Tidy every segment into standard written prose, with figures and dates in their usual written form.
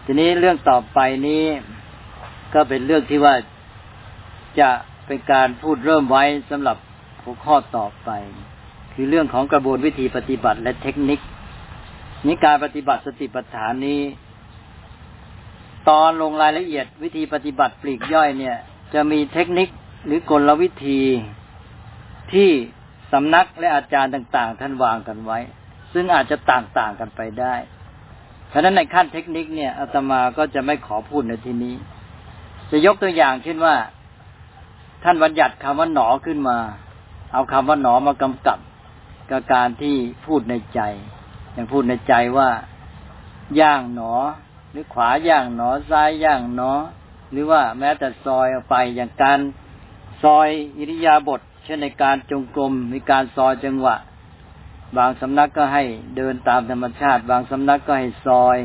ทีนี้เรื่องต่อไปนี้ก็เป็นเรื่องที่ว่าจะเป็นการพูดเริ่มไว้สำหรับหัวข้อต่อไปคือเรื่องของกระบวนวิธีปฏิบัติและเทคนิคนี้การปฏิบัติสติปัฏฐานนี้ตอนลงรายละเอียดวิธีปฏิบัติปลีกย่อยเนี่ยจะมีเทคนิคหรือกลวิธีที่สำนักและอาจารย์ต่างๆท่านวางกันไว้ซึ่งอาจจะต่างๆกันไปได้เพราะฉะนั้นในขั้นเทคนิคเนี่ยอาตมาก็จะไม่ขอพูดในที่นี้จะยกตัวอย่างเช่นว่าท่านบัญญัติคำว่าหนอขึ้นมาเอาคำว่าหนอมากำกับกับการที่พูดในใจอย่างพูดในใจว่าย่างหนอหรือขวาย่างหนอซ้ายย่างหนอหรือว่าแม้แต่ซอยออกไปอย่างการซอยอิริยาบถเช่นในการจงกรมมีการซอยจังหวะบางสำนักก็ให้เดินตามธรรมชาติบางสำนักก็ให้ซอย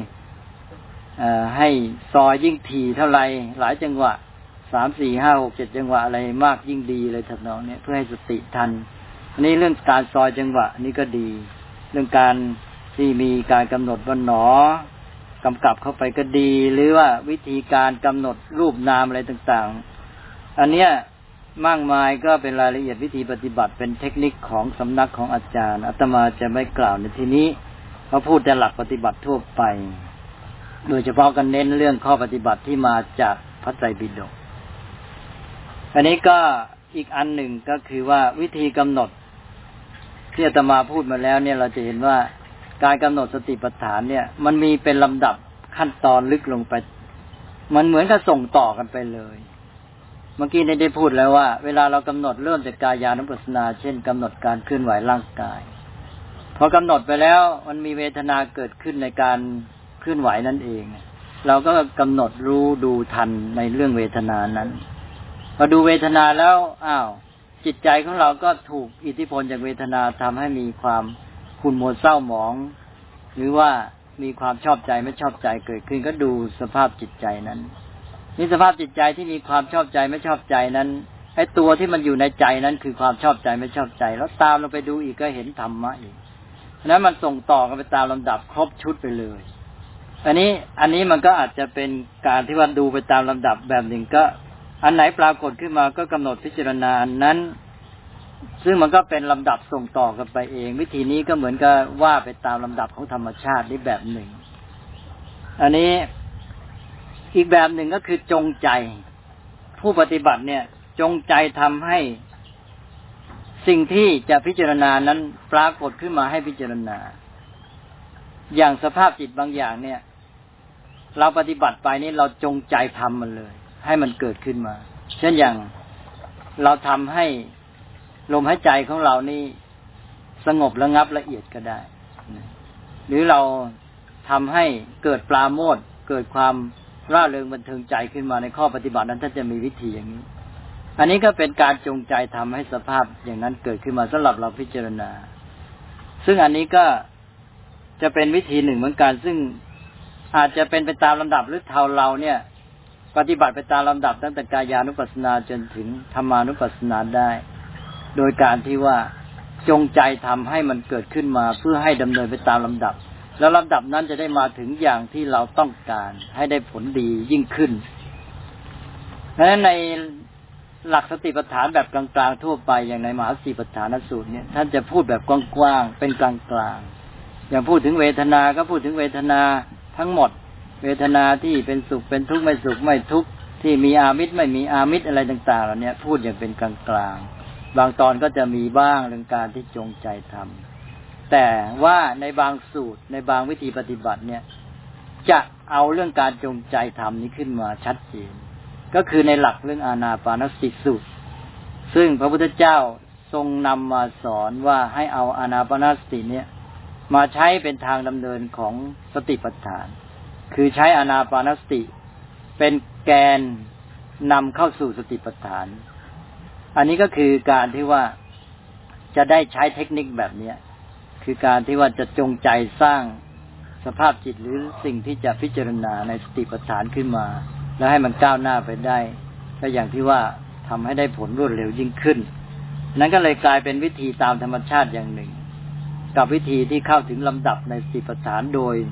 ยิ่งถี่เท่าไรหลายจังหวะ3 4 5 6 7จังหวะอะไรมากยิ่งดีเลยทำนองนี้เพื่อให้สติทันอันนี้เรื่องการซอยจังหวะนี่ก็ดีเรื่องการที่มีการกำหนดว่าหนอกำกับเข้าไปก็ดีหรือว่าวิธีการกำหนดรูปนามอะไรต่างๆอันเนี้ยมากมายก็เป็นรายละเอียดวิธีปฏิบัติเป็นเทคนิคของสำนักของอาจารย์อาตมาจะไม่กล่าวในที่นี้เพราะพูดแต่หลักปฏิบัติทั่วไปโดยเฉพาะกันเน้นเรื่องข้อปฏิบัติที่มาจากพระไตรปิฎกอันนี้ก็อีกอันหนึ่งก็คือว่าวิธีกำหนดที่อาตมาพูดมาแล้วเนี่ยเราจะเห็นว่าการกำหนดสติปัฏฐานเนี่ยมันมีเป็นลำดับขั้นตอนลึกลงไปมันเหมือนกับส่งต่อกันไปเลยเมื่อกี้ได้พูดแล้วว่าเวลาเรากำหนดเริ่มจากกายานุปัสสนาเช่นกำหนดการเคลื่อนไหวร่างกายพอกำหนดไปแล้วมันมีเวทนาเกิดขึ้นในการเคลื่อนไหวนั่นเองเราก็กำหนดรู้ดูทันในเรื่องเวทนานั้นพอดูเวทนาแล้วจิตใจของเราก็ถูกอิทธิพลจากเวทนาทำให้มีความขุ่นมัวเศร้าหมองหรือว่ามีความชอบใจไม่ชอบใจเกิดขึ้นก็ดูสภาพจิตใจนั้นนี่สภาพจิตใจที่มีความชอบใจไม่ชอบใจนั้นไอ้ตัวที่มันอยู่ในใจนั้นคือความชอบใจไม่ชอบใจแล้วตามเราไปดูอีกก็เห็นธรรมะอีกเพราะนั้นมันส่งต่อกันไปตามลำดับครบชุดไปเลยอันนี้มันก็อาจจะเป็นการที่ว่าดูไปตามลำดับแบบหนึ่งก็อันไหนปรากฏขึ้นมาก็กำหนดพิจารณาอันนั้นซึ่งมันก็เป็นลำดับส่งต่อกันไปเองวิธีนี้ก็เหมือนกับว่าไปตามลำดับของธรรมชาตินี่แบบหนึ่งอันนี้อีกแบบหนึ่งก็คือจงใจผู้ปฏิบัติเนี่ยจงใจทำให้สิ่งที่จะพิจารณานั้นปรากฏขึ้นมาให้พิจารณาอย่างสภาพจิตบางอย่างเนี่ยเราปฏิบัติไปนี่เราจงใจทำมันเลยให้มันเกิดขึ้นมาเช่นอย่างเราทำให้ลมหายใจของเรานี่สงบระงับละเอียดก็ได้หรือเราทำให้เกิดปราโมทย์เกิดความร่าเริงบันเทิงใจขึ้นมาในข้อปฏิบัตินั้นท่านจะมีวิธีอย่างนี้อันนี้ก็เป็นการจงใจทำให้สภาพอย่างนั้นเกิดขึ้นมาสำหรับเราพิจารณาซึ่งอันนี้ก็จะเป็นวิธีหนึ่งเหมือนกันซึ่งอาจจะเป็นไปตามลำดับหรือเราเนี่ยปฏิบัติไปตามลำดับตั้งแต่กายานุปัสสนาจนถึงธรรมานุปัสสนาได้โดยการที่ว่าจงใจทำให้มันเกิดขึ้นมาเพื่อให้ดำเนินไปตามลำดับแล้วลำดับนั้นจะได้มาถึงอย่างที่เราต้องการให้ได้ผลดียิ่งขึ้นเพราะฉะนั้นในหลักสติปัฏฐานแบบกลางๆทั่วไปอย่างในมหาสติปัฏฐานสูตรเนี่ยท่านจะพูดแบบกว้างๆเป็นกลางๆอย่างพูดถึงเวทนาก็พูดถึงเวทนาทั้งหมดเวทนาที่เป็นสุขเป็นทุกข์ไม่สุขไม่ทุกข์ที่มีอามิตรไม่มีอามิตรอะไรต่างๆเหล่านี้พูดอย่างเป็นกลางๆบางตอนก็จะมีบ้างเรื่องการที่จงใจทำแต่ว่าในบางสูตรในบางวิธีปฏิบัติเนี่ยจะเอาเรื่องการจงใจทำนี้ขึ้นมาชัดเจนก็คือในหลักเรื่องอานาปานสติสูตรซึ่งพระพุทธเจ้าทรงนำมาสอนว่าให้เอาอานาปานสติเนี่ยมาใช้เป็นทางดำเนินของสติปัฏฐานคือใช้อานาปานสติเป็นแกนนำเข้าสู่สติปัฏฐานอันนี้ก็คือการที่ว่าจะได้ใช้เทคนิคแบบนี้คือการที่ว่าจะจงใจสร้างสภาพจิตหรือสิ่งที่จะพิจารณาในสติปัฏฐานขึ้นมาแล้วให้มันก้าวหน้าไปได้ก็อย่างที่ว่าทำให้ได้ผลรวดเร็วยิ่งขึ้นนั้นก็เลยกลายเป็นวิธีตามธรรมชาติอย่างหนึ่งกับวิธีที่เข้าถึงลำดับในสติปัฏฐานโดย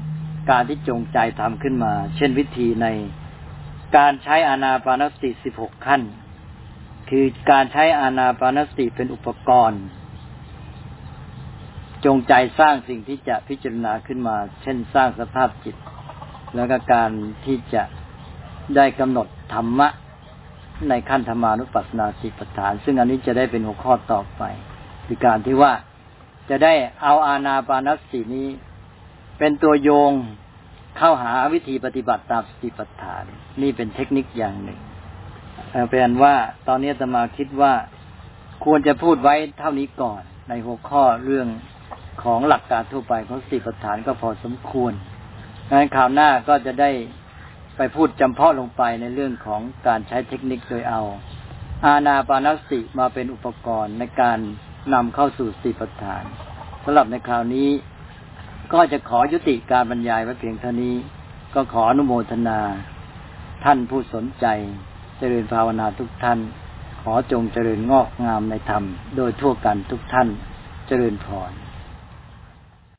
การที่จงใจทำขึ้นมาเช่นวิธีในการใช้อานาปานสติ16ขั้นคือการใช้อานาปานสติเป็นอุปกรณ์จงใจสร้างสิ่งที่จะพิจารณาขึ้นมาเช่นสร้างสภาพจิตแล้วก็การที่จะได้กำหนดธรรมะในขั้นธรรมานุปัสสนาสติปัฏฐานซึ่งอันนี้จะได้เป็นหัวข้อต่อไปคือการที่ว่าจะได้เอาอานาปานสตินี้เป็นตัวโยงเข้าหาวิธีปฏิบัติตามสติปัฏฐานนี่เป็นเทคนิคอย่างหนึ่งเป็นว่าตอนนี้อาตมาคิดว่าควรจะพูดไว้เท่านี้ก่อนในหัวข้อเรื่องของหลักการทั่วไปของสติปัฏฐานก็พอสมควรงั้นคราวหน้าก็จะได้ไปพูดจำเพาะลงไปในเรื่องของการใช้เทคนิคโดยเอาอานาปานสติมาเป็นอุปกรณ์ในการนำเข้าสู่สติปัฏฐานสำหรับในคราวนี้ก็จะขอยุติการบรรยายไว้เพียงเท่านี้ก็ขออนุโมทนาท่านผู้สนใจเจริญภาวนาทุกท่านขอจงเจริญงอกงามในธรรมโดยทั่วกันทุกท่านเจริญพร